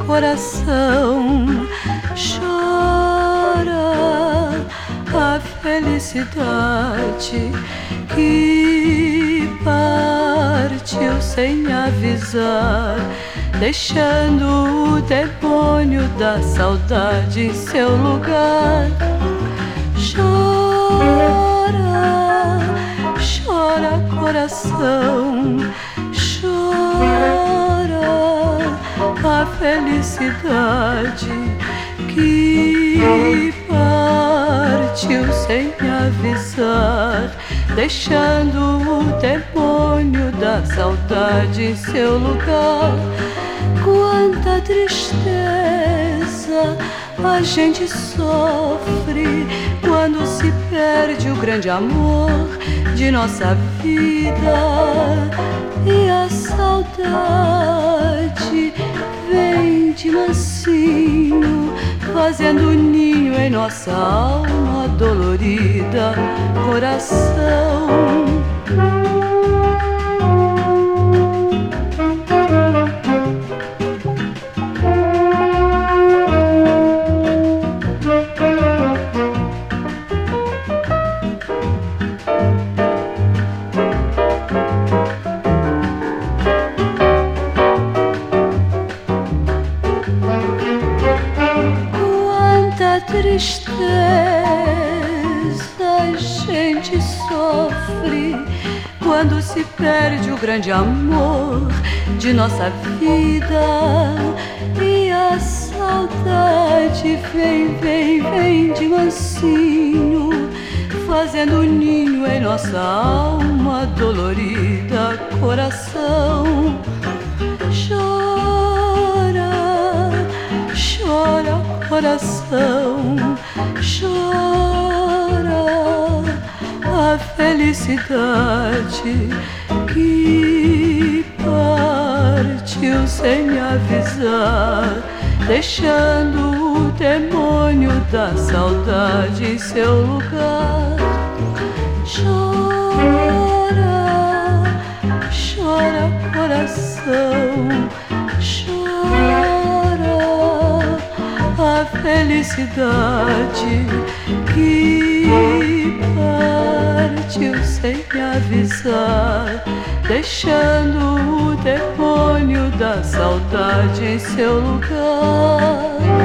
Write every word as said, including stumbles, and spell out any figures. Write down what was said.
coração, chora a felicidade que partiu sem avisar, deixando o demônio da saudade em seu lugar. Chora, chora coração, chora a felicidade que partiu sem avisar, deixando o demônio da saudade em seu lugar. Quanta tristeza a gente sofre quando se perde o grande amor de nossa vida, e a saudade vem de mansinho, fazendo ninho em nossa alma dolorida, coração. Tristeza a gente sofre quando se perde o grande amor de nossa vida, e a saudade vem, vem, vem de mansinho, fazendo ninho em nossa alma dolorida, coração. Chora, chora coração, chora a felicidade que partiu sem avisar, deixando o demônio da saudade em seu lugar. Chora, chora coração, chora a felicidade que partiu sem avisar, deixando o demônio da saudade em seu lugar.